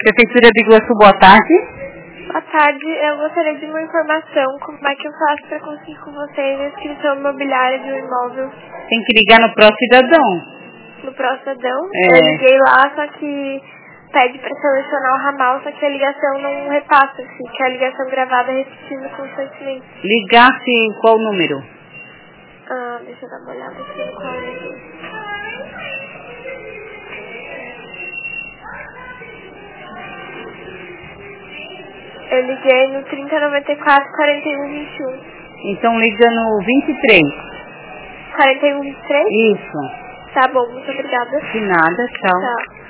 Prefeitura de Iguaçu, boa tarde. Boa tarde, eu gostaria de uma informação, como é que eu faço para conseguir com vocês a inscrição imobiliária de um imóvel? Tem que ligar no Pró-Cidadão. No Pró-Cidadão? É. Eu liguei lá, só que pede para selecionar o ramal, só que a ligação não repassa, fica a ligação gravada repetindo constantemente. Ligasse qual número? Deixa eu dar uma olhada aqui no código. Eu liguei no 3094-4121. Então liga no 23. 4123? Isso. Tá bom, muito obrigada. De nada, tchau. Tchau.